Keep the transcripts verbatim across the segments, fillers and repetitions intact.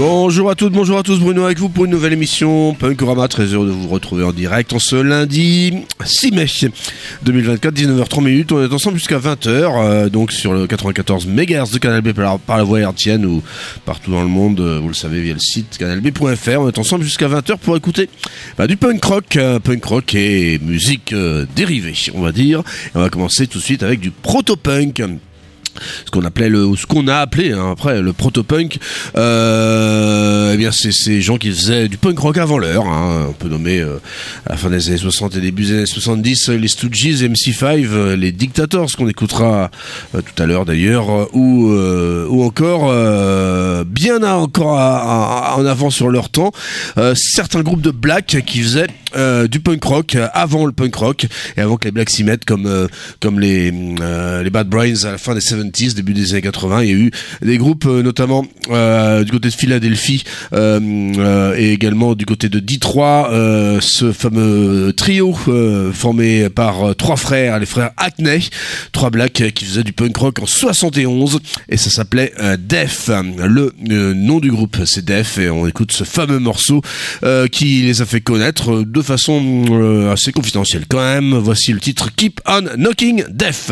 Bonjour à toutes, bonjour à tous, Bruno avec vous pour une nouvelle émission Punkorama, très heureux de vous retrouver en direct en ce lundi six mai deux mille vingt-quatre, dix-neuf heures trente. On est ensemble jusqu'à vingt heures, euh, donc sur le quatre-vingt-quatorze mégahertz de Canal B par, par la voie hertzienne ou partout dans le monde, euh, vous le savez, via le site canal b point f r. On est ensemble jusqu'à vingt heures pour écouter bah, du punk rock, euh, punk rock et musique euh, dérivée, on va dire. Et on va commencer tout de suite avec du proto-punk. Ce qu'on appelait le, ou ce qu'on a appelé hein, après le proto-punk, euh, eh bien c'est ces gens qui faisaient du punk rock avant l'heure, hein, on peut nommer euh, à la fin des années soixante et début des années soixante-dix les Stooges, M C cinq, euh, les Dictators qu'on écoutera euh, tout à l'heure d'ailleurs, euh, ou euh, ou encore euh, bien à, encore à, à, en avant sur leur temps, euh, certains groupes de black qui faisaient euh, du punk rock avant le punk rock et avant que les blacks s'y mettent, comme euh, comme les euh, les Bad Brains à la fin des soixante-dix, début des années quatre-vingts. Il y a eu des groupes euh, notamment euh, du côté de Philadelphie euh, euh, et également du côté de Détroit, euh, ce fameux trio euh, formé par euh, trois frères, les frères Hackney, trois blacks euh, qui faisaient du punk rock en soixante et onze et ça s'appelait euh, Def. Le euh, nom du groupe c'est Def et on écoute ce fameux morceau euh, qui les a fait connaître de façon euh, assez confidentielle quand même. Voici le titre Keep on Knocking Def.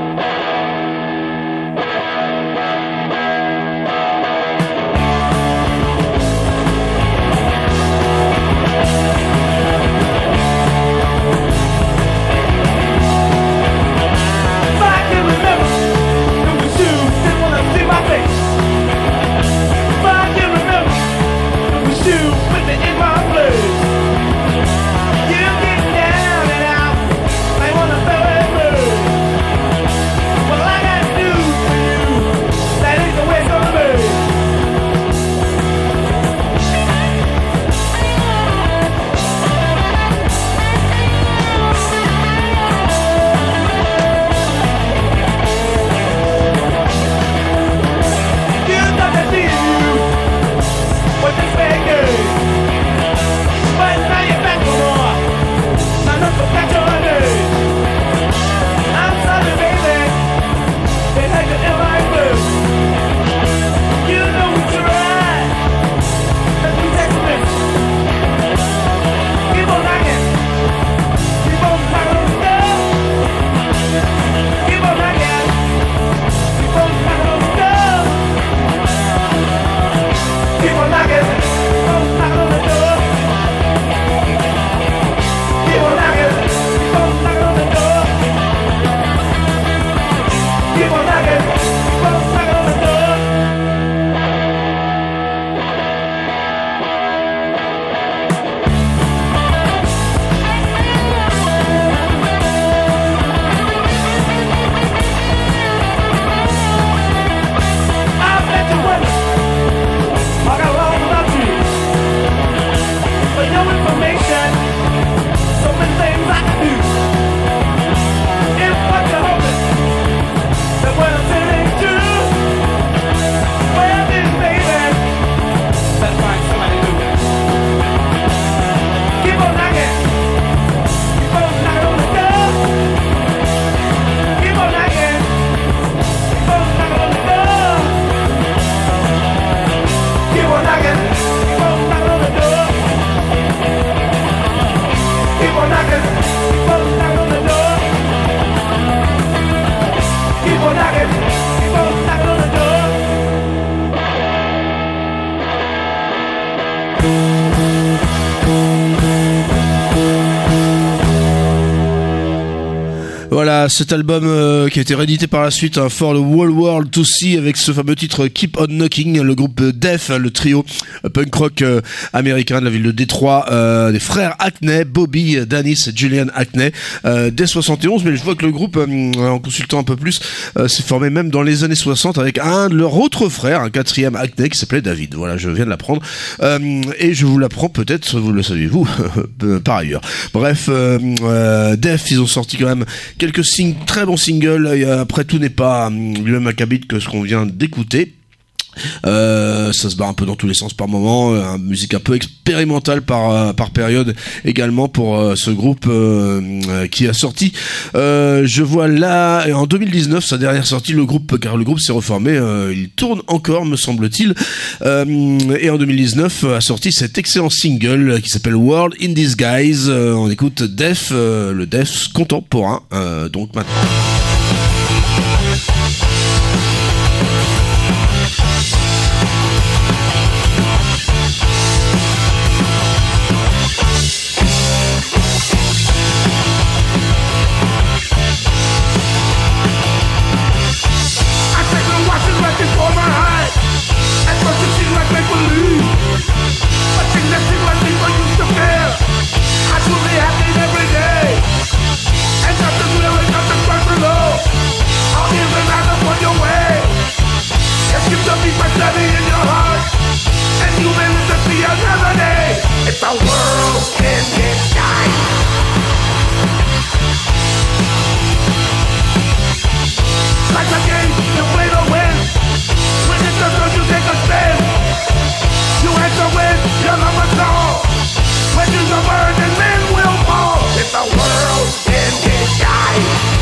Voilà, cet album euh, qui a été réédité par la suite hein, For the Whole World to See avec ce fameux titre Keep on Knocking, le groupe Def, le trio euh, punk rock euh, américain de la ville de Détroit, euh, des frères Hackney, Bobby, Dennis et Julian Hackney, euh, dès soixante et onze, mais je vois que le groupe, euh, en consultant un peu plus, euh, s'est formé même dans les années soixante avec un de leurs autres frères, un quatrième Hackney qui s'appelait David. Voilà, je viens de l'apprendre euh, et je vous l'apprends peut-être, vous le saviez-vous, par ailleurs. Bref, euh, euh, Def, ils ont sorti quand même quelques sing- très bons singles. Et après, tout n'est pas euh, le même acabit que ce qu'on vient d'écouter. Euh, ça se barre un peu dans tous les sens par moment, euh, musique un peu expérimentale par euh, par période également pour euh, ce groupe euh, euh, qui a sorti. Euh, je vois là en deux mille dix-neuf sa dernière sortie, le groupe, car le groupe s'est reformé, euh, il tourne encore me semble-t-il, euh, et en deux mille dix-neuf a sorti cet excellent single qui s'appelle World in Disguise. Euh, on écoute Def, euh, le Def contemporain, euh, donc maintenant. It's a world in disguise. Like a game, you play to win. When it's a good, you take a spin. You had to win, you're number two. When you go burn, and men will fall. It's a world in disguise.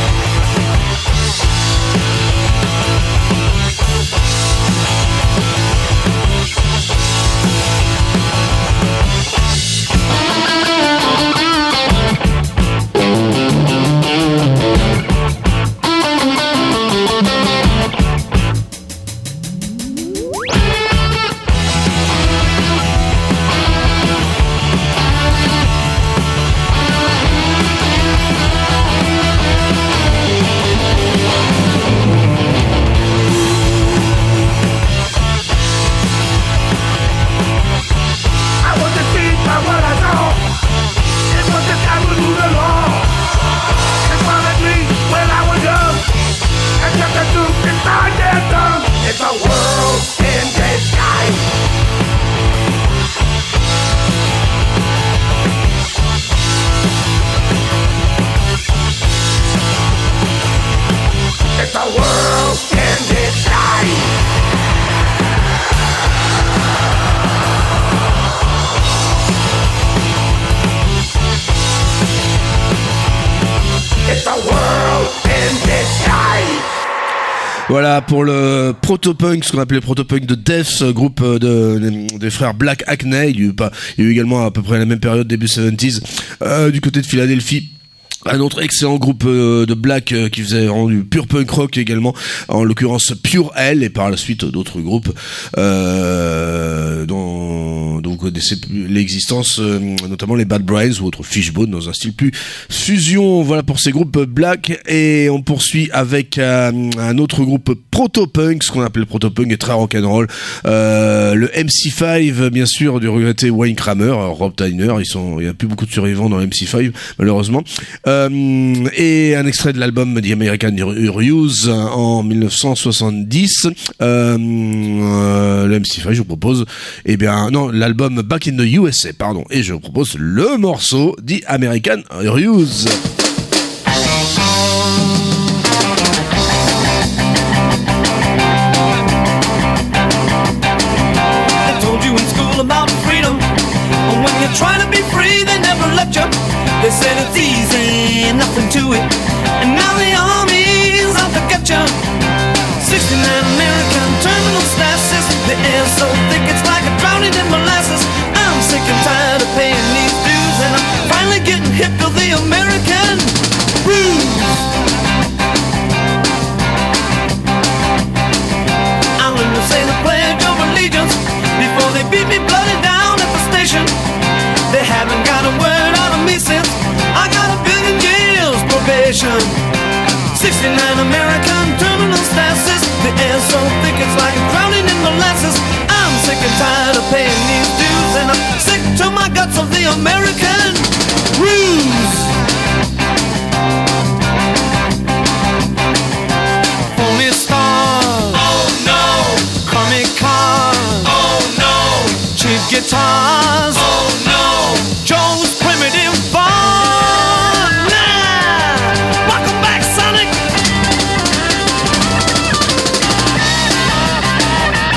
It's a world in disguise. It's a world in disguise. It's a world in disguise. Voilà pour le proto-punk, ce qu'on appelait proto-punk de Def, groupe de, de, des frères Black Hackney. Il y a eu pas, il y a eu également à peu près la même période, début soixante-dix, euh, du côté de Philadelphie. Un autre excellent groupe euh, de black euh, qui faisait vraiment du pur punk rock également, en l'occurrence Pure Hell, et par la suite d'autres groupes euh, dont, dont vous connaissez l'existence, euh, notamment les Bad Brains ou autres Fishbone dans un style plus fusion. Voilà pour ces groupes black, et on poursuit avec euh, un autre groupe proto-punk, ce qu'on appelle proto-punk et très rock'n'roll, euh, le M C cinq bien sûr, du regretté Wayne Kramer, Rob Tyner. Ils sont, il n'y a plus beaucoup de survivants dans M C cinq malheureusement. Euh, et un extrait de l'album The American Ruse en dix-neuf cent soixante-dix. Euh, euh, le M C cinq, je vous propose, eh bien, non, l'album Back in the U S A, pardon, et je vous propose le morceau The American Ruse. They told you in school about freedom, and when you're trying to be free, they never let you. They said it's easy, nothing to it, and now the army's out to get you. sixty-nine American terminal stasis, the air's so thick it's like a drowning in molasses. I'm sick and tired of paying these dues, and I'm finally getting hip to the American blues. I learned to say the Pledge of Allegiance before they beat me bloody down at the station. They haven't got a word out of me since I got a billion years probation. sixty-nine American terminal stasis, the air's so thick it's like drowning in molasses. I'm sick and tired of paying these dues, and I'm sick to my guts of the American ruse. Phony stars, oh no. Comic cars, oh no. Cheap guitars, oh no. Joe's primitive bar, nah. Welcome back, Sonic.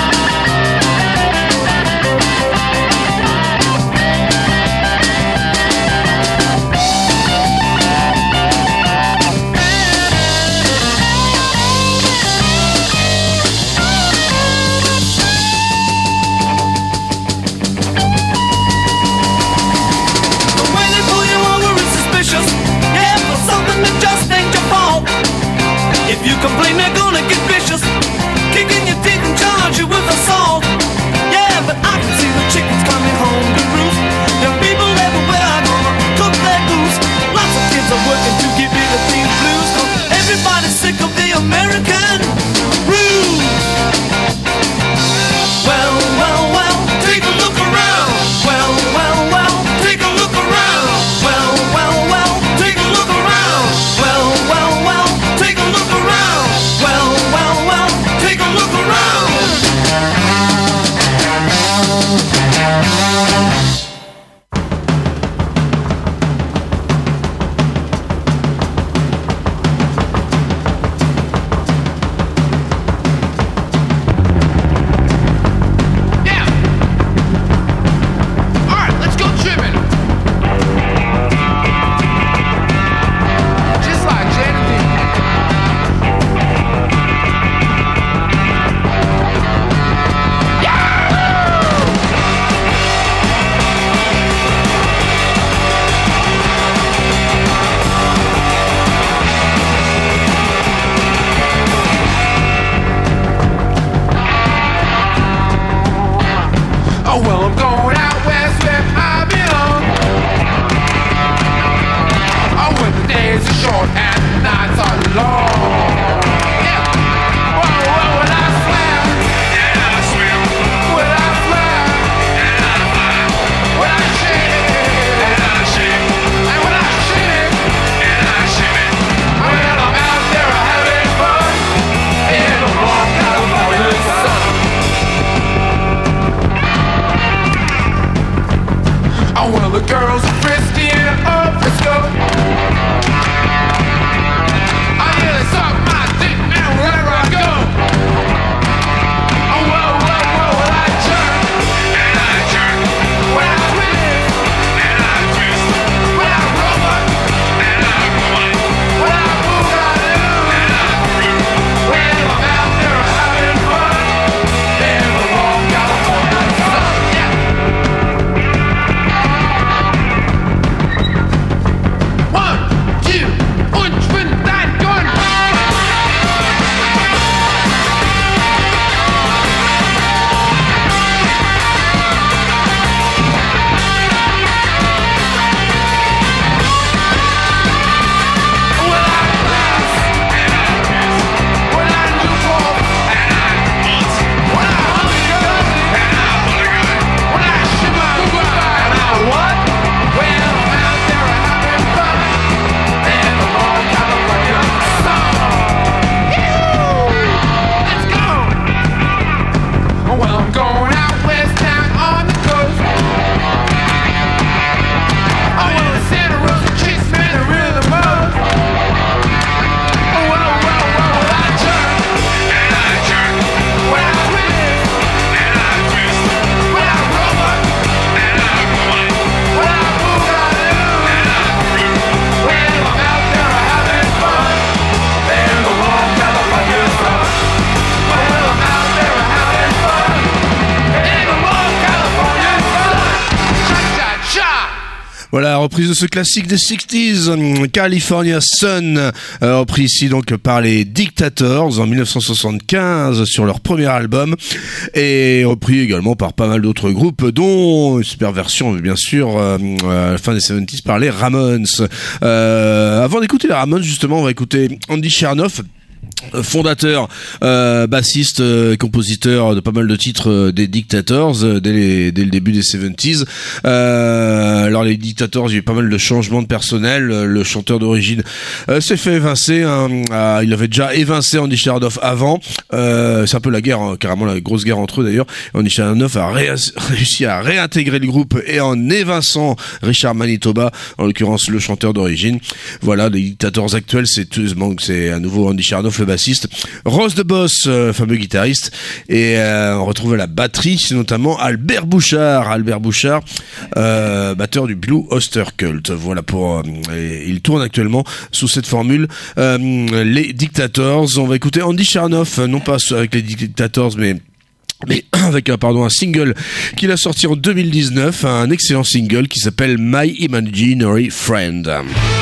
Voilà, reprise de ce classique des sixties, California Sun, euh, repris ici donc par les Dictators en dix-neuf cent soixante-quinze sur leur premier album, et repris également par pas mal d'autres groupes, dont une super version bien sûr euh, à la fin des soixante-dix par les Ramones. Euh, avant d'écouter les Ramones, justement, on va écouter Andy Chernoff, fondateur, euh, bassiste, euh, compositeur de pas mal de titres euh, des Dictators euh, dès, les, dès le début des soixante-dix. Euh, alors les Dictators, il y a eu pas mal de changements de personnel. Le chanteur d'origine euh, s'est fait évincer. Hein, euh, il avait déjà évincé Andy Chernoff avant. Euh, c'est un peu la guerre, hein, carrément la grosse guerre entre eux d'ailleurs. Andy Chernoff a ré- réussi à réintégrer le groupe et en évinçant Richard Manitoba, en l'occurrence le chanteur d'origine. Voilà, les Dictators actuels, c'est tout, c'est à nouveau Andy Chernoff le bassiste, Ross the Boss, euh, fameux guitariste, et euh, on retrouve à la batterie notamment Albert Bouchard, Albert Bouchard, euh, batteur du Blue Oyster Cult. Voilà pour, euh, il tourne actuellement sous cette formule. Euh, les Dictators. On va écouter Andy Chernoff, non pas avec les Dictators, mais mais avec un pardon un single qu'il a sorti en deux mille dix-neuf, un excellent single qui s'appelle My Imaginary Friend.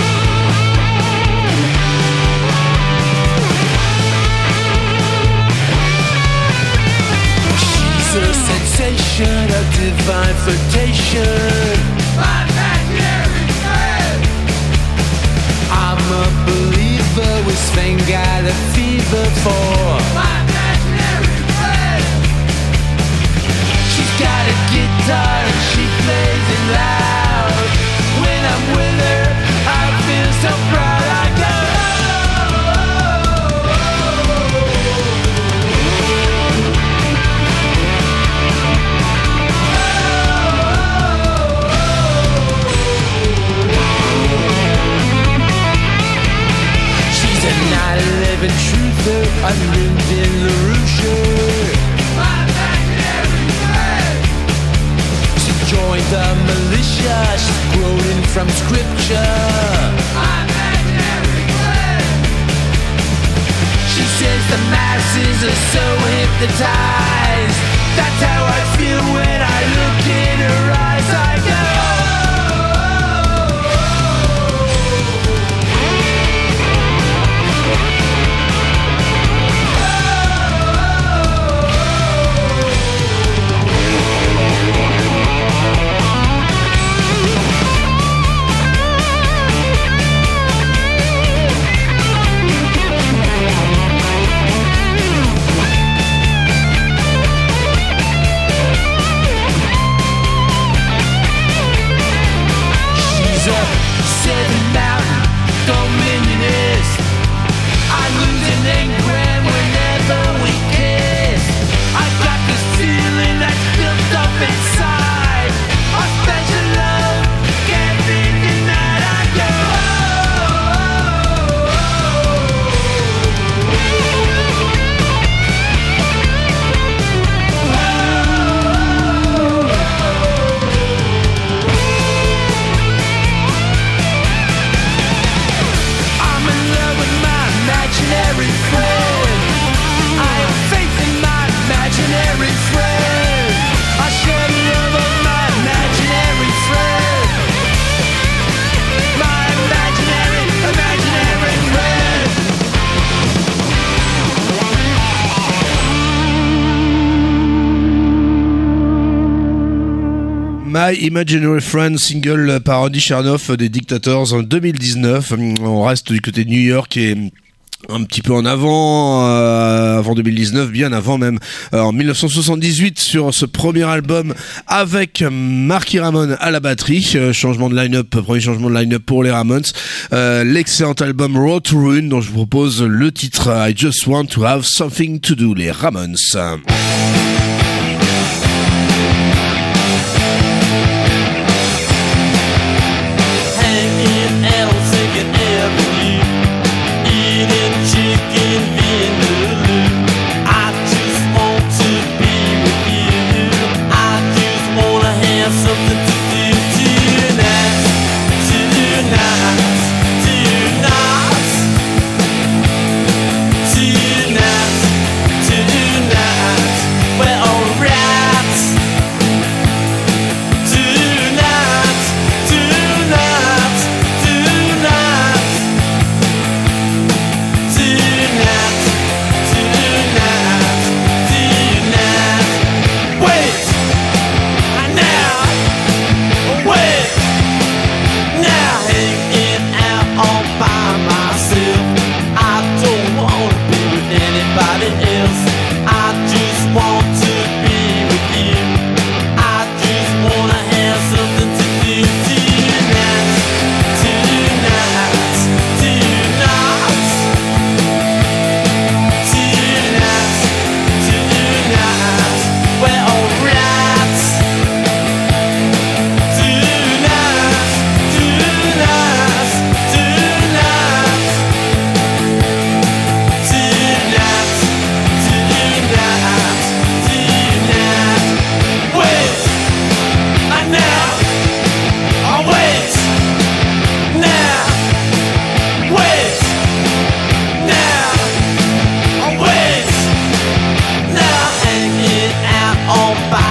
Of divine flirtation, my imaginary friend. I'm a believer with Sven got a fever for my imaginary friend. She's got a guitar and she plays it loud. When I'm with her, I feel so proud. I go. Living truther, I lived in LaRouche. My imaginary friend. She joined the militia, she's quoting from scripture. My imaginary friend. She says the masses are so hypnotized. That's how I feel when I look in her eyes. I go. Seven Mountain Dominionist. I lose an engram whenever we kiss. I got this feeling that's built up inside. Our special love can't be denied. I go. Imaginary friend, I have faith in my imaginary friend. I share the love of my imaginary friend. My imaginary, imaginary friend. My Imaginary Friend, single par Andy Chernoff des Dictators en deux mille dix-neuf. On reste du côté de New York et un petit peu en avant, euh, avant deux mille dix-neuf, bien avant même, euh, en dix-neuf cent soixante-dix-huit, sur ce premier album avec Marky Ramone à la batterie, euh, changement de line-up, premier changement de line-up pour les Ramones, euh, l'excellent album Road to Ruin, dont je vous propose le titre I Just Want to Have Something to Do, les Ramones. Well,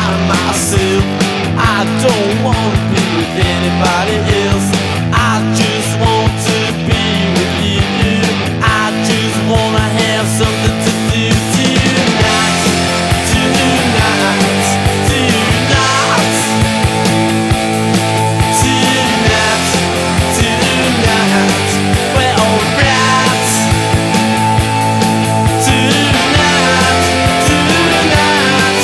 by myself. I don't want to be with anybody else. I just want to be with you. I just wanna have something to do tonight, tonight, tonight, tonight, tonight. We're alright. Tonight, tonight,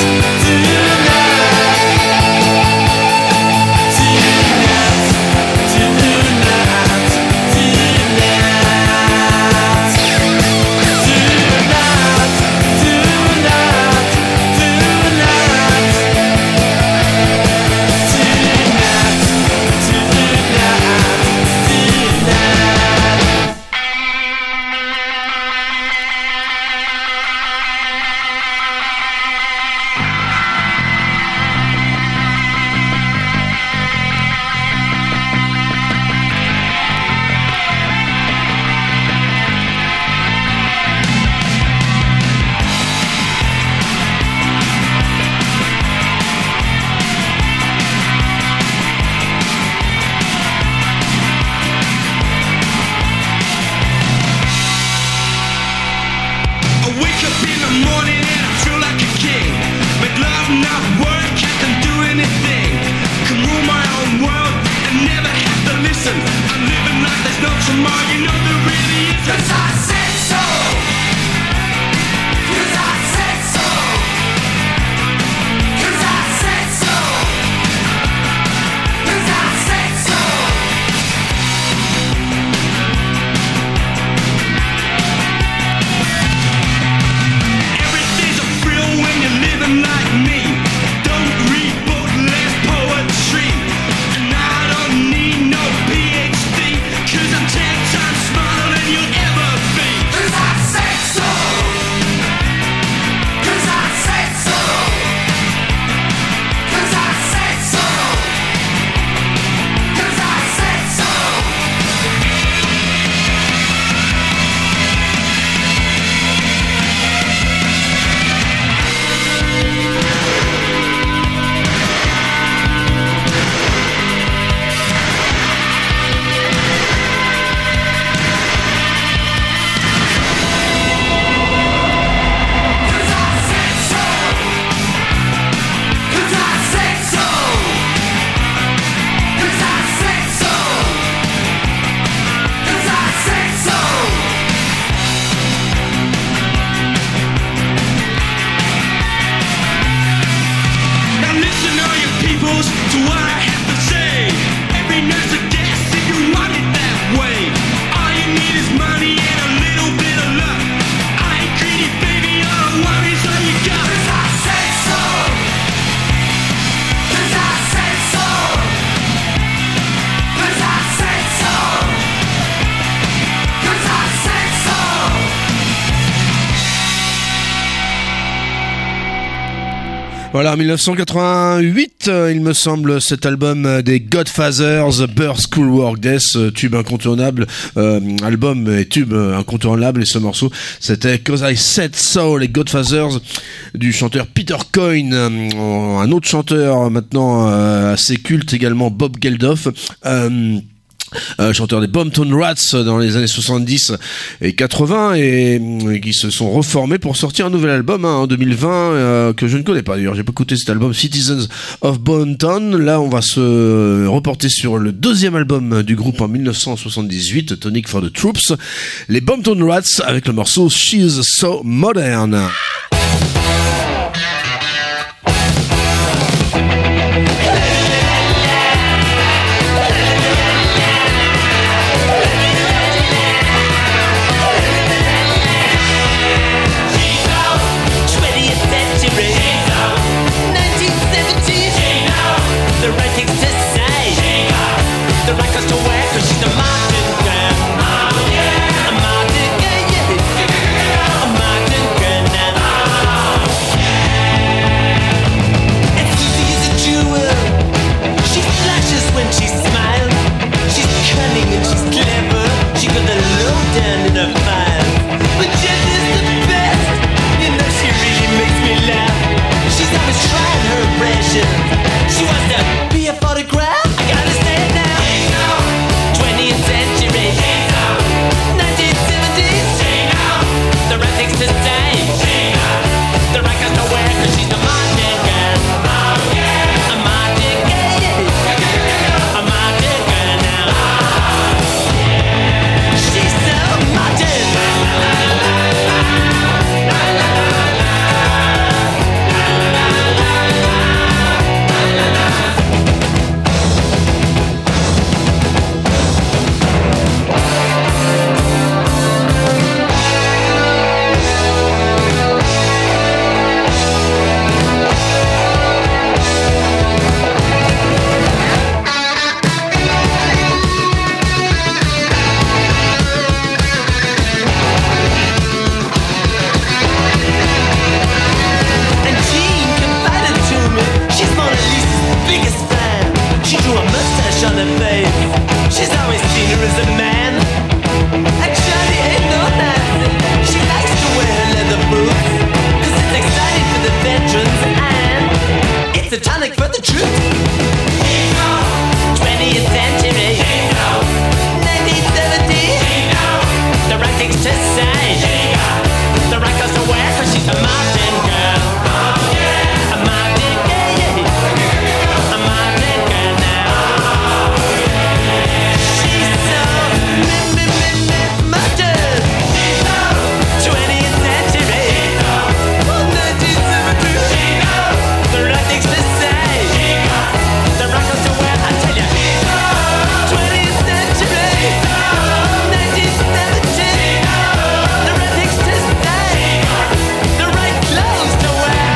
Voilà, en mille neuf cent quatre-vingt-huit, il me semble, cet album des Godfathers, Birth School Work Death, tube incontournable, euh, album et tube incontournable, et ce morceau, c'était Cause I Said So, les Godfathers, du chanteur Peter Coyne, euh, un autre chanteur maintenant euh, assez culte également, Bob Geldof, euh, Euh, chanteur des Boomtown Rats dans les années soixante-dix et quatre-vingts, et euh, qui se sont reformés pour sortir un nouvel album hein, en deux mille vingt euh, que je ne connais pas d'ailleurs, j'ai pas écouté cet album, Citizens of Boomtown. Là on va se reporter sur le deuxième album du groupe en mille neuf cent soixante-dix-huit, Tonic for the Troops, les Boomtown Rats, avec le morceau She's So Modern. Modern girl now. panic for the truth. twentieth century, nineteen seventy. The right things to say, the right clothes to wear, cause she's a modern girl. A modern girl, yeah. A modern girl now. She's so m- m- m- m- modern. twentieth century, nineteen seventy. The right things to say, the right clothes to wear, I tell ya. twentieth century, nineteen seventy. The right things to say, the right clothes to wear.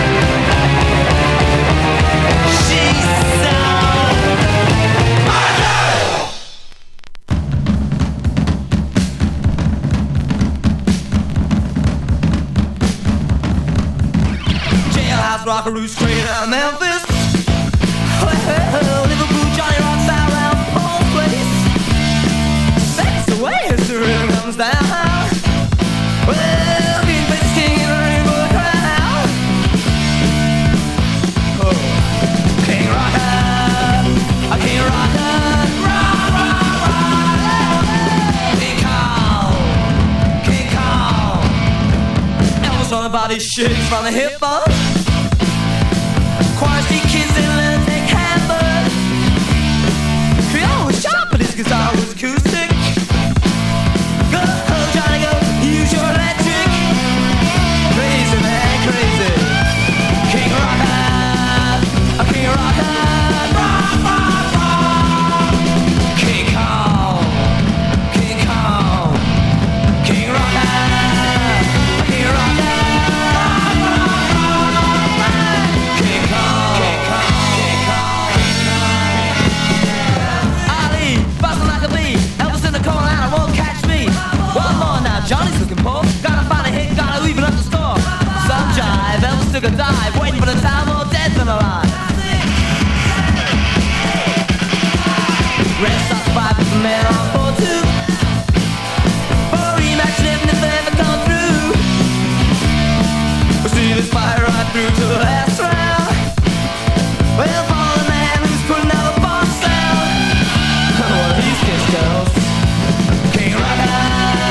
She's so Jailhouse rockaroo straight out of Memphis. Well, Liverpool Johnny rocks out around Paul Place. That's the way history comes down. Well, King Bates King in the rainbow crowd. Oh, King Rocker, a King Rocker, rock, rock, rock. King Kong, King Kong. Elvis on the body shakes from the hip up. Choir Street kids they learn to take hammer. Creole was sharp, but his guitar was acoustic. Go, Johnny, go, use your electric. Crazy man, crazy. King Rocker, a King Rocker, rock, rock, rock. King Kong, King Kong, King Rocker, a King Rocker. Johnny's looking poor. Gotta find a hit, gotta even up the score. Some jive, Elvis took a dive, waiting for the time more dead than alive. Red Sox five with the man on four two. For a rematch, living if they ever come through. We'll see this fight right through to the last round. Well, for the man who's putting out the boss sound. One of these kids girls, King Rocker.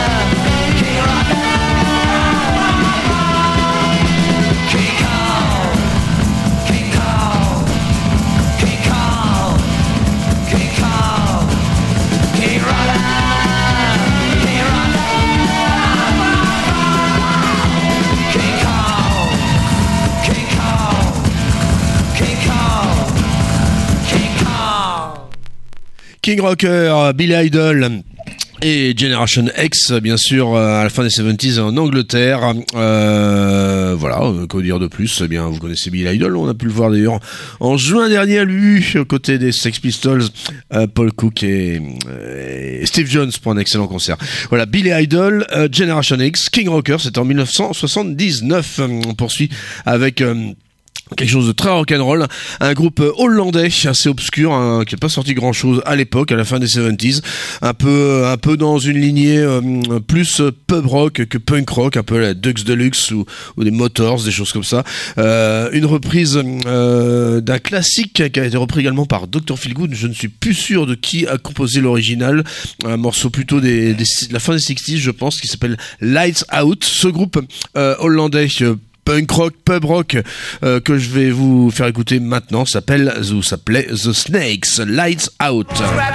King Rocker, Billy Idol et Generation X, bien sûr, à la fin des soixante-dix en Angleterre. Euh, voilà, que dire de plus? Eh bien, vous connaissez Billy Idol, on a pu le voir d'ailleurs en juin dernier à lui, aux côtés des Sex Pistols, euh, Paul Cook et, et Steve Jones pour un excellent concert. Voilà, Billy Idol, euh, Generation X, King Rocker, c'était en dix-neuf cent soixante-dix-neuf. On poursuit avec... Euh, quelque chose de très rock'n'roll, un groupe hollandais assez obscur, hein, qui n'a pas sorti grand chose à l'époque, à la fin des soixante-dix, un peu, un peu dans une lignée euh, plus pub rock que punk rock, un peu la Dux Deluxe ou, ou des Motors, des choses comme ça. Euh, une reprise euh, d'un classique qui a été repris également par docteur Feelgood. Je ne suis plus sûr de qui a composé l'original, un morceau plutôt des, des, de la fin des soixante-dix, je pense, qui s'appelle Lights Out. Ce groupe euh, hollandais euh, punk rock, pub rock euh, que je vais vous faire écouter maintenant s'appelle, ou s'appelait The Snakes, Lights Out.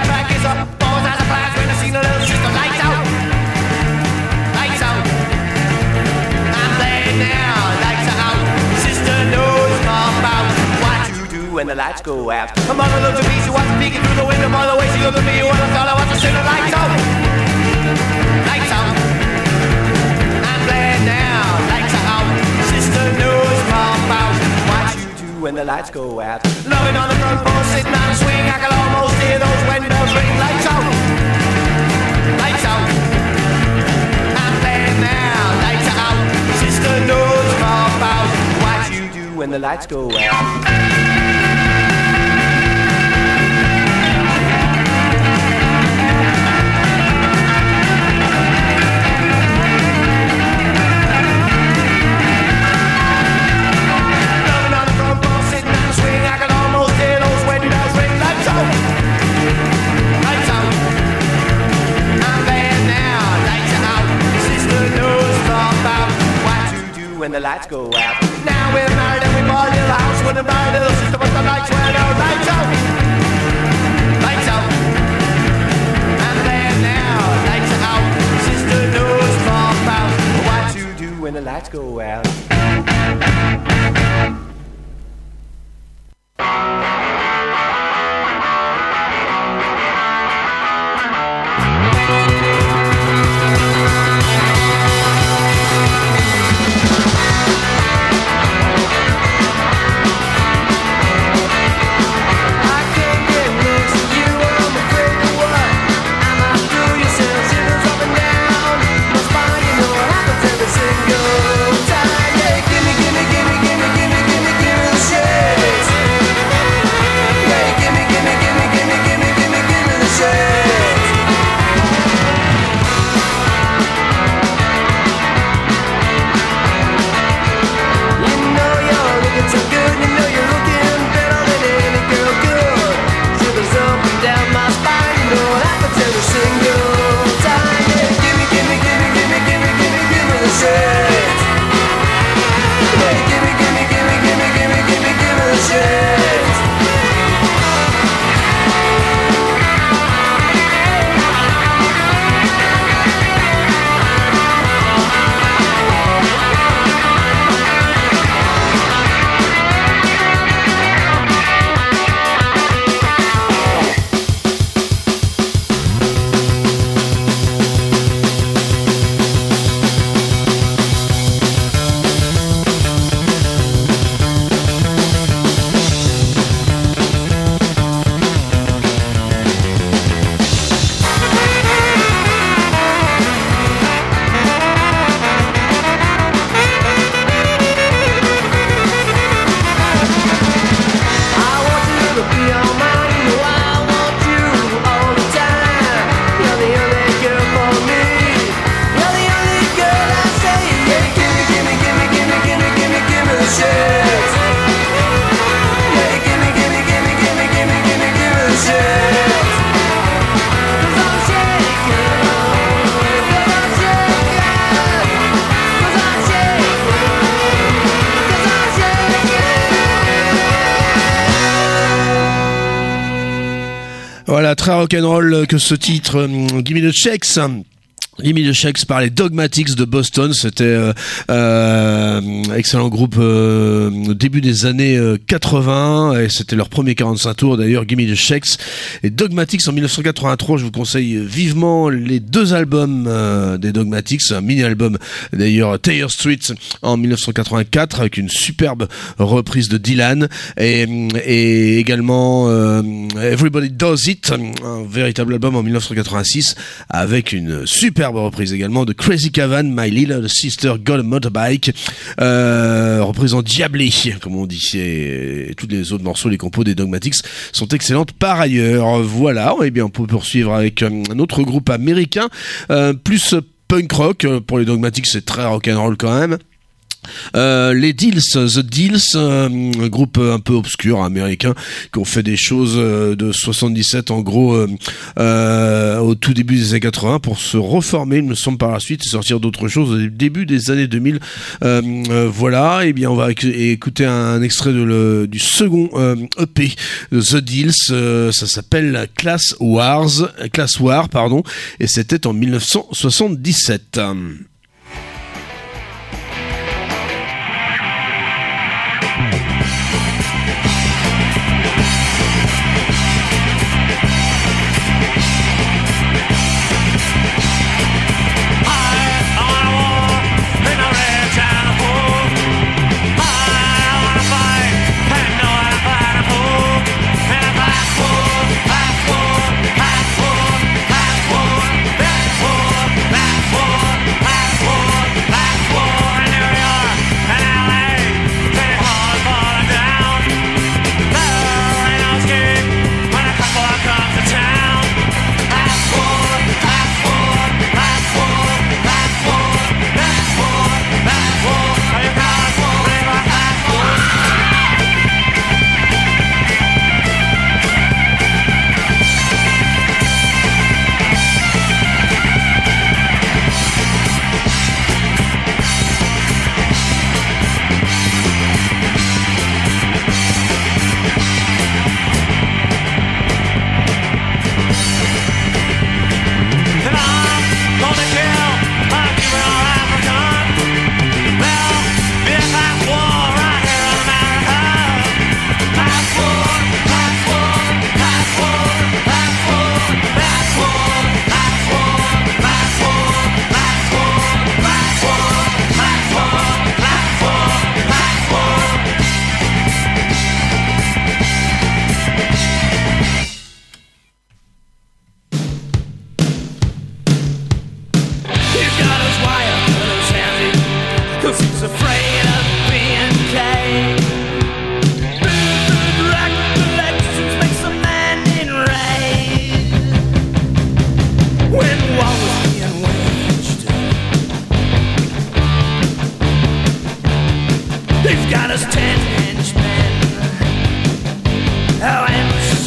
When the lights go out, come on, look to me, she wants to peek through the window, by the way she look at me, you wanna tell her what to see the lights out, lights out, I'm playing now, lights are out, sister knows more about what you do when the lights go out. Loving on the front porch, sitting on a swing, I can almost hear those windows ring, lights out, lights out, I'm playing now, lights are out, sister knows more about what you do when the lights go out. Swing, I lights go out. Now we're married and we bought a little house with a married little sister, but the lights went out. Lights out, lights out. I'm there now, lights are out. Sister knows more about what to do when the lights go out. Voilà, très rock'n'roll que ce titre, Give Me the Checks. Give Me the Checks par les Dogmatics de Boston. C'était euh, euh, excellent groupe euh, au début des années euh, quatre-vingts, et c'était leur premier quarante-cinq tours d'ailleurs. Give Me the Checks et Dogmatics en dix-neuf cent quatre-vingt-trois. Je vous conseille vivement les deux albums euh, des Dogmatics, un mini-album d'ailleurs, Thayer Street en dix-neuf cent quatre-vingt-quatre avec une superbe reprise de Dylan, et, et également euh, Everybody Does It, un véritable album en dix-neuf cent quatre-vingt-six avec une superbe reprise également de Crazy Cavan, My Little Sister Got a Motorbike, euh, reprise en diablé comme on dit, et, et tous les autres morceaux, les compos des Dogmatics sont excellentes par ailleurs. Voilà, et bien on peut poursuivre avec un autre groupe américain, euh, plus punk rock. Pour les Dogmatics c'est très rock'n'roll quand même. Euh, les Deals, The Deals, euh, un groupe un peu obscur américain qui ont fait des choses euh, de soixante-dix-sept en gros euh, euh, au tout début des années quatre-vingts pour se reformer, il me semble, par la suite et sortir d'autres choses au début des années deux mille. Euh, euh, voilà, et bien on va écouter un extrait de le, du second euh, E P de The Deals, euh, ça s'appelle Class Wars, Class War, pardon, et c'était en dix-neuf cent soixante-dix-sept. Last war, last war, last war, last war.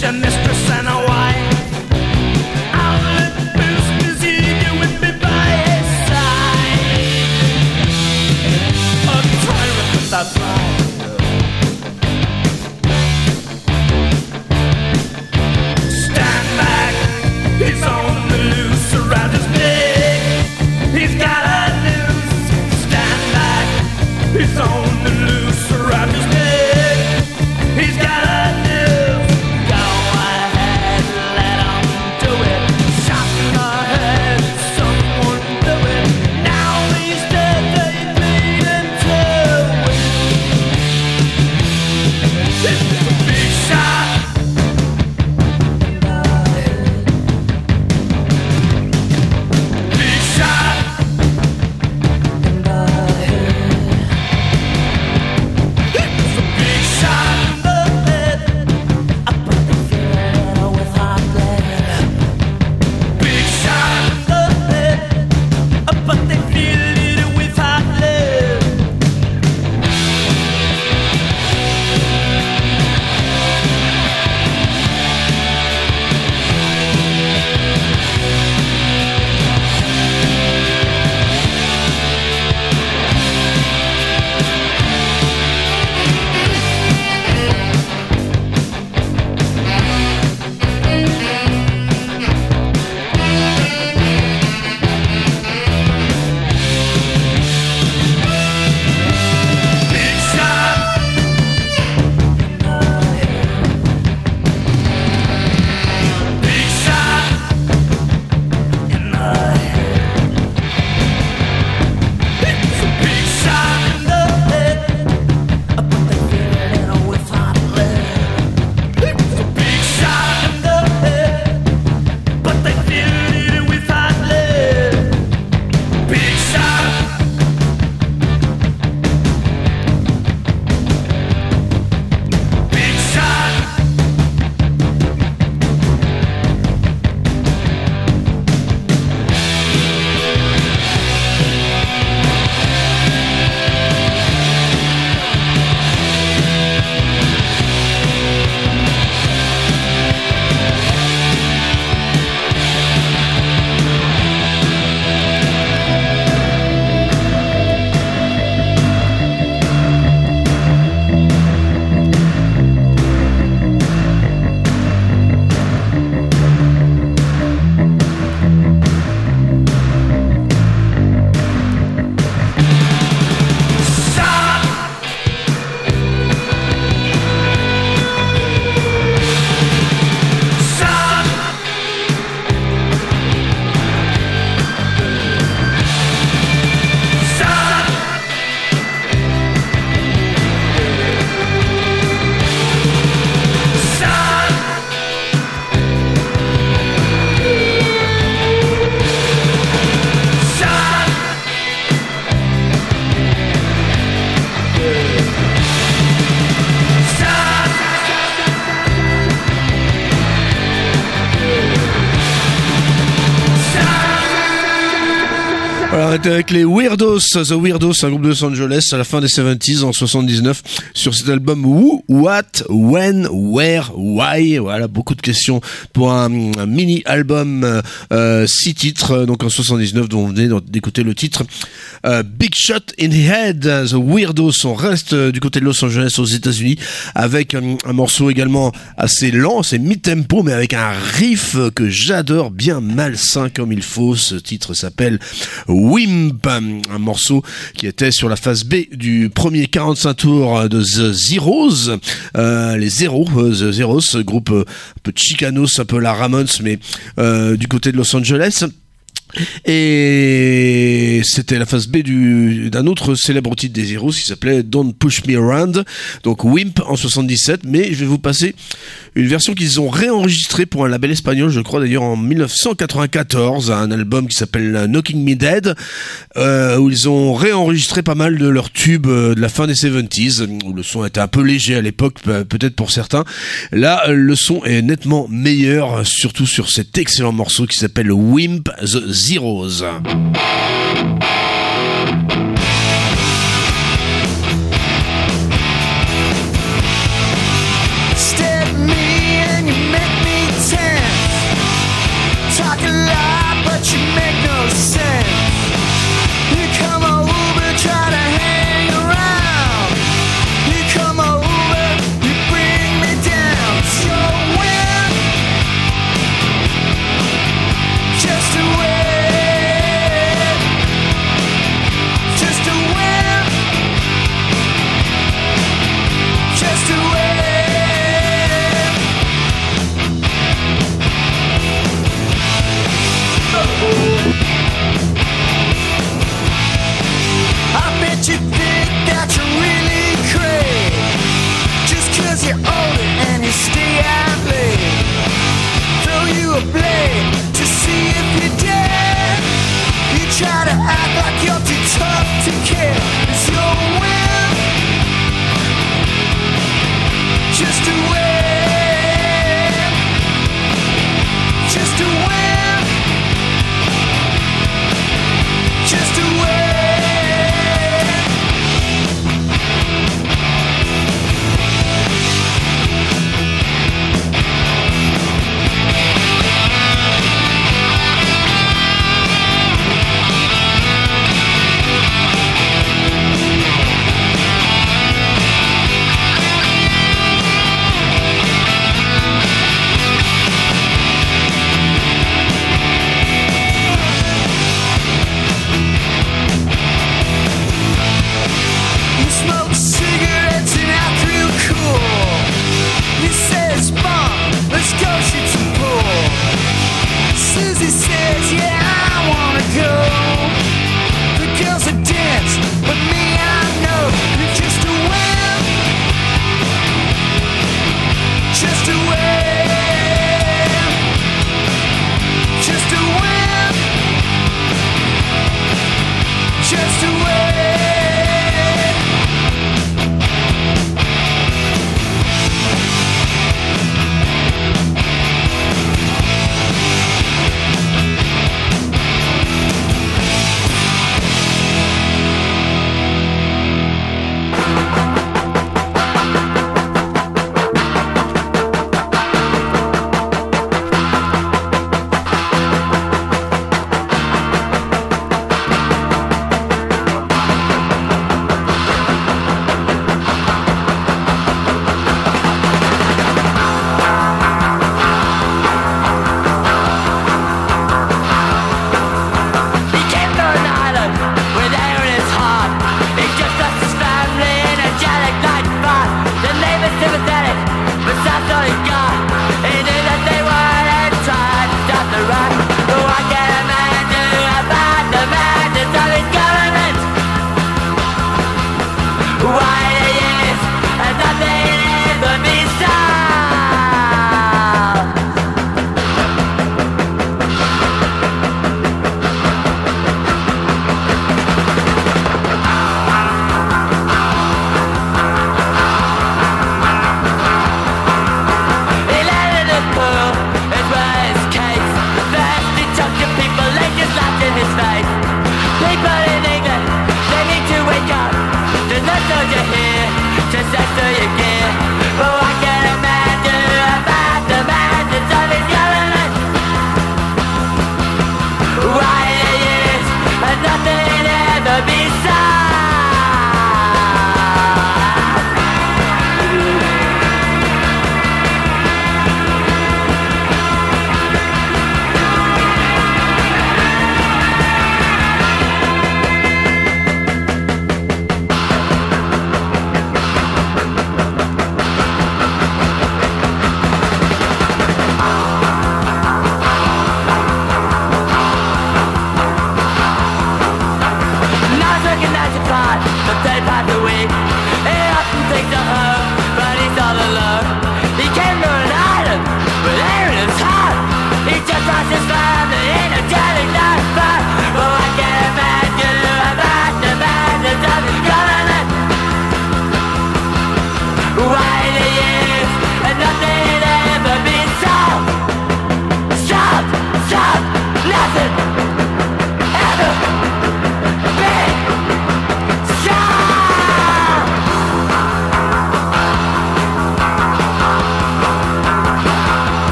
your mistress and a wife. I'll let boost his ego with me by his side. A tyrant without pride. Stand back, he's on the loose around his neck. He's got a noose. Stand back, he's on the loose around his neck. He's got a noose. Go ahead, let him do it. Shot in the head, someone do it. Now he's dead, they beat him to it. This is a big shot. Big shot. It's a big shot in the head. But they feel it with hot lead. Big shot in the head. But they feel it with hot lead. Big shot. Big shot in the head. It's a big shot in the head. But they feel it with hot lead. It's a big shot in the head. But they feel it with hot lead. Big shot. Big shot. Shot. Shot. Shot. Shot. Shot. Voilà, on était avec les Weirdos, The Weirdos, un groupe de Los Angeles à la fin des soixante-dix en soixante-dix-neuf sur cet album Who, What, When, Where, Why. Voilà, beaucoup de questions pour un, un mini album, euh, six titres, donc en soixante-dix-neuf, dont on venait d'écouter le titre euh, Big Shot in the Head. The Weirdos, on reste du côté de Los Angeles aux États-Unis avec un, un morceau également assez lent, c'est mid-tempo mais avec un riff que j'adore, bien malsain comme il faut. Ce titre s'appelle Wimp, un morceau qui était sur la phase B du premier quarante-cinq tours de The Zeros, euh, les Zéros, The Zeros, groupe un peu chicanos, un peu la Ramones, mais euh, du côté de Los Angeles. Et c'était la phase B du, d'un autre célèbre titre des Zeros qui s'appelait Don't Push Me Around, donc Wimp en soixante-dix-sept, mais je vais vous passer une version qu'ils ont réenregistrée pour un label espagnol, je crois d'ailleurs en dix-neuf cent quatre-vingt-quatorze, un album qui s'appelle Knocking Me Dead, euh, où ils ont réenregistré pas mal de leurs tubes de la fin des soixante-dix, où le son était un peu léger à l'époque, peut-être pour certains. Là, le son est nettement meilleur, surtout sur cet excellent morceau qui s'appelle Wimp The Zeros. Stab me and you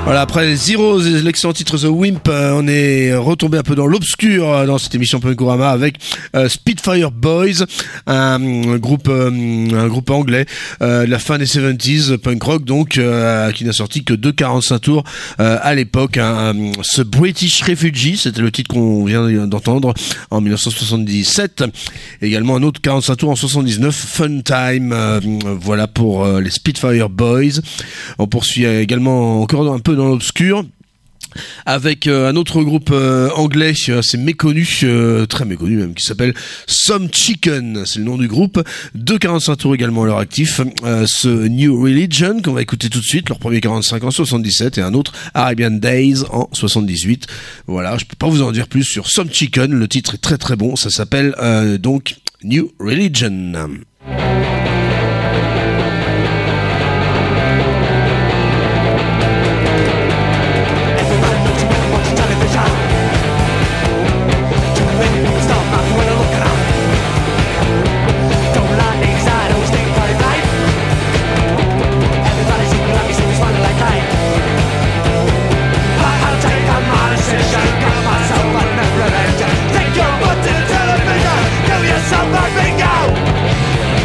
Voilà, après les Zeros et l'excellent titre The Wimp, euh, on est retombé un peu dans l'obscur euh, dans cette émission Punkorama avec euh, Spitfire Boys, un, un groupe euh, un groupe anglais euh, de la fin des soixante-dix, punk rock donc, euh, qui n'a sorti que deux quarante-cinq tours euh, à l'époque. Hein, ce British Refugee, c'était le titre qu'on vient d'entendre en dix-neuf cent soixante-dix-sept. Également un autre quarante-cinq tours en soixante-dix-neuf, Fun Time. Euh, voilà pour euh, les Spitfire Boys. On poursuit également encore un peu dans l'obscur avec euh, un autre groupe euh, anglais assez méconnu, euh, très méconnu même, qui s'appelle Some Chicken, c'est le nom du groupe. Deux quarante-cinq tours également à leur actif, euh, ce New Religion qu'on va écouter tout de suite, leur premier quarante-cinq en soixante-dix-sept, et un autre Arabian Days en soixante-dix-huit. Voilà, je peux pas vous en dire plus sur Some Chicken, le titre est très très bon, ça s'appelle euh, donc New Religion. Take your butt to the television, give yourself a bingo.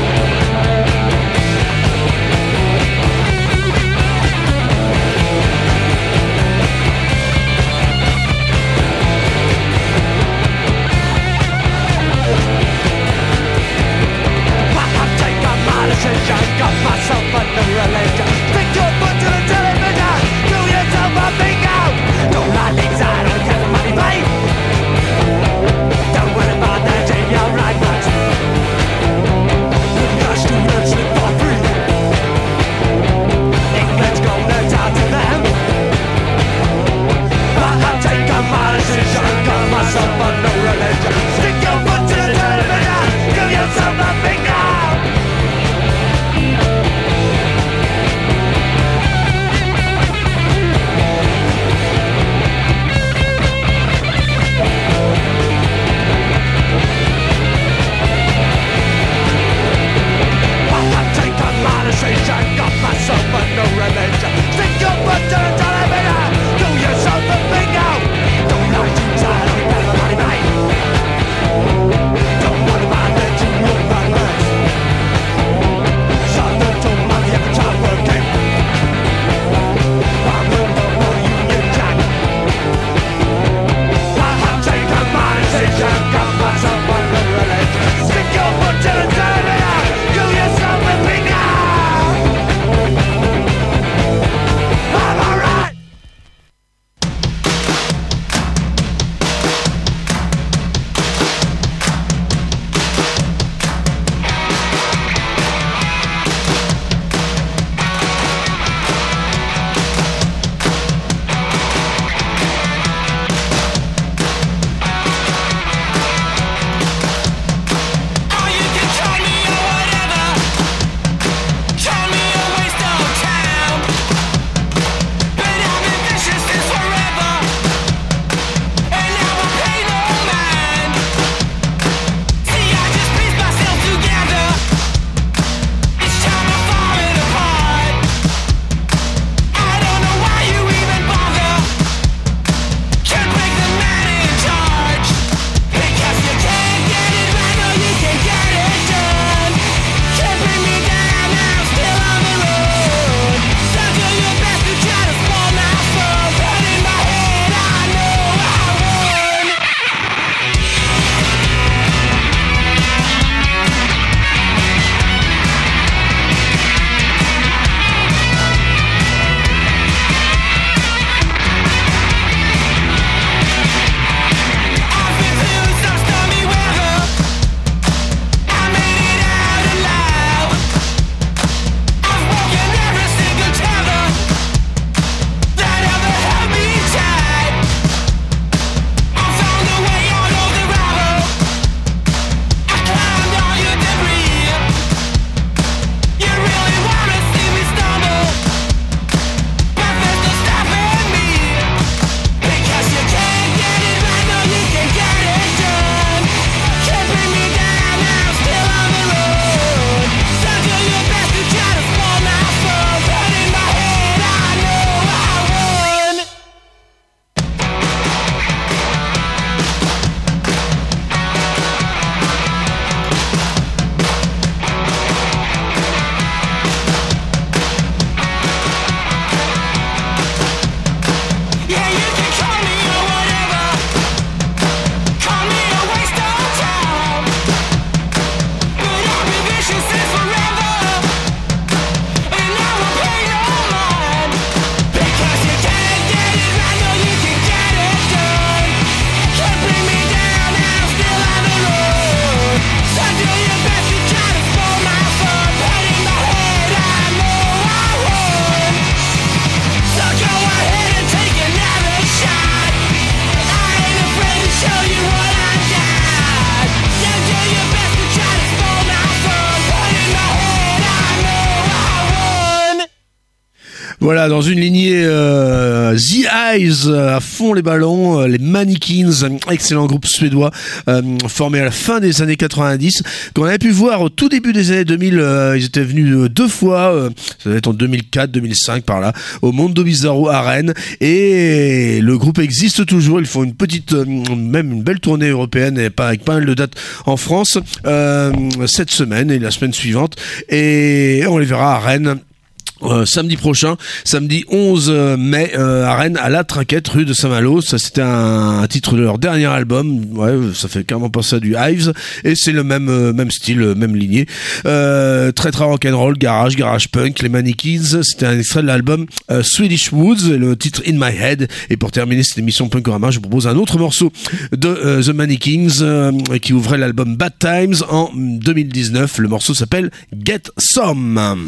Voilà, dans une lignée euh, The Eyes, à fond les ballons, euh, les Mannequins, excellent groupe suédois euh, formé à la fin des années quatre-vingt-dix, qu'on avait pu voir au tout début des années deux mille. Euh, ils étaient venus euh, deux fois, euh, ça devait être en deux mille quatre, deux mille cinq par là, au Mondo Bizarro à Rennes, et le groupe existe toujours. Ils font une petite, euh, même une belle tournée européenne et pas avec pas mal de dates en France euh, cette semaine et la semaine suivante, et on les verra à Rennes. Euh, samedi prochain, samedi onze mai euh, à Rennes, à la Trinquette, rue de Saint-Malo. Ça, c'était un, un titre de leur dernier album. Ouais, ça fait carrément penser à du Hives, et c'est le même euh, même style, même lignée. Euh, très très rock'n'roll, garage, garage punk. Les Mannequins, c'était un extrait de l'album euh, Swedish Woods, et le titre In My Head. Et pour terminer cette émission Punkorama, je vous propose un autre morceau de euh, The Mannequins euh, qui ouvrait l'album Bad Times en deux mille dix-neuf. Le morceau s'appelle Get Some.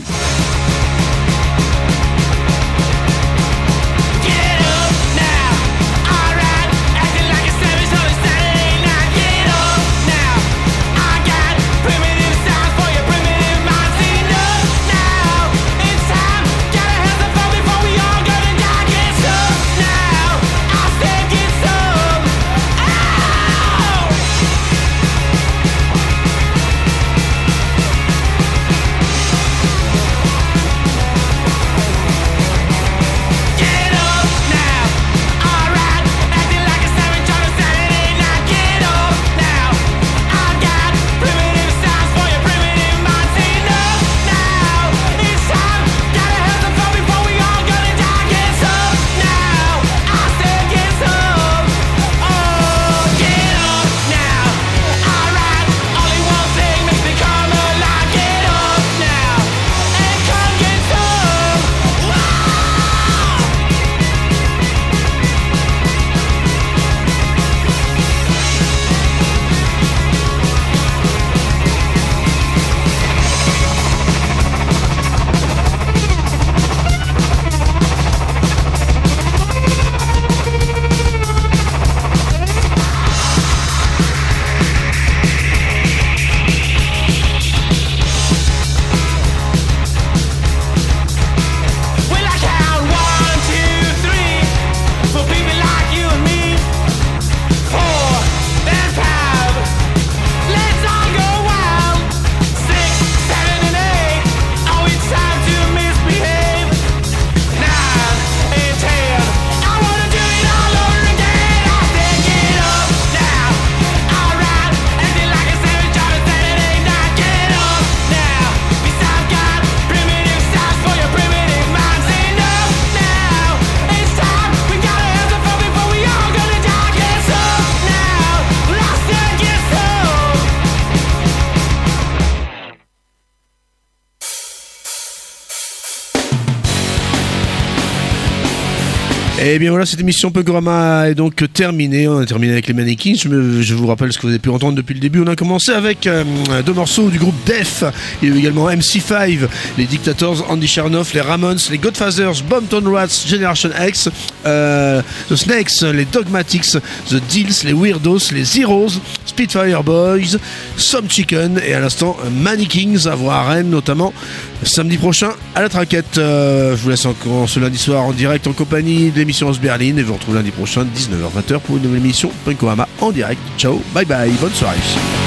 Et bien voilà, cette émission Punkorama est donc terminée. On a terminé avec les Mannequins. Je, me, je vous rappelle ce que vous avez pu entendre depuis le début. On a commencé avec euh, deux morceaux du groupe Def. Il y a eu également M C cinq, les Dictators, Andy Chernoff, les Ramones, les Godfathers, Boomtown Rats, Generation X, euh, The Snakes, les Dogmatics, The Deals, les Weirdos, les Zeros, Spitfire Boys, Some Chicken et à l'instant Mannequins à voir à Rennes notamment samedi prochain à la Trinquette. Euh, je vous laisse encore ce lundi soir en direct en compagnie de l'émission Os Berlin et je vous retrouve lundi prochain dix-neuf heures vingt pour une nouvelle émission Punkorama en direct. Ciao, bye bye, bonne soirée.